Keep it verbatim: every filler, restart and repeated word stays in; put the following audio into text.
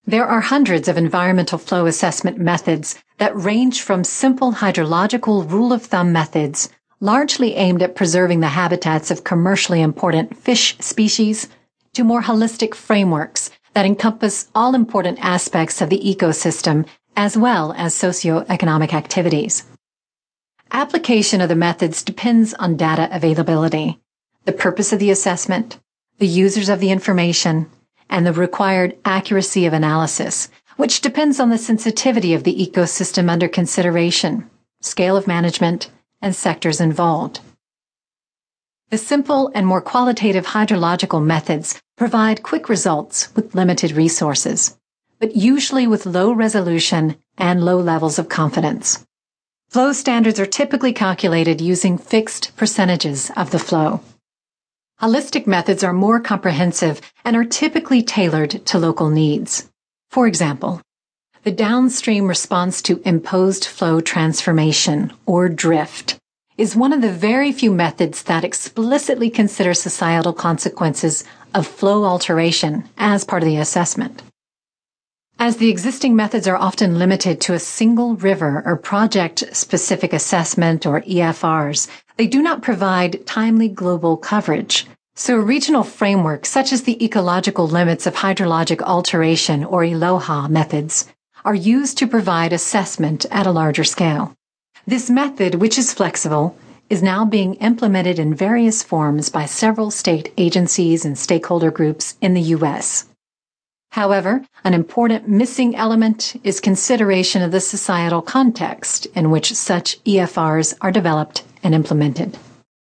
There are hundreds of environmental flow assessment methods that range from simple hydrological rule-of-thumb methods, largely aimed at preserving the habitats of commercially important fish species, to more holistic frameworks that encompass all important aspects of the ecosystem as well as socioeconomic activities. Application of the methods depends on data availability, the purpose of the assessment, the users of the information, and the required accuracy of analysis, which depends on the sensitivity of the ecosystem under consideration, scale of management, and sectors involved. The simple and more qualitative hydrological methods provide quick results with limited resources, but usually with low resolution and low levels of confidence. Flow standards are typically calculated using fixed percentages of the flow. Holistic methods are more comprehensive and are typically tailored to local needs. For example, the downstream response to imposed flow transformation, or drift, is one of the very few methods that explicitly consider societal consequences of flow alteration as part of the assessment. As the existing methods are often limited to a single river or project-specific assessment, or E F Rs, they do not provide timely global coverage. So a regional framework, such as the ecological limits of hydrologic alteration, or E L O H A methods, are used to provide assessment at a larger scale. This method, which is flexible, is now being implemented in various forms by several state agencies and stakeholder groups in the U S. However, an important missing element is consideration of the societal context in which such E F Rs are developed and implemented.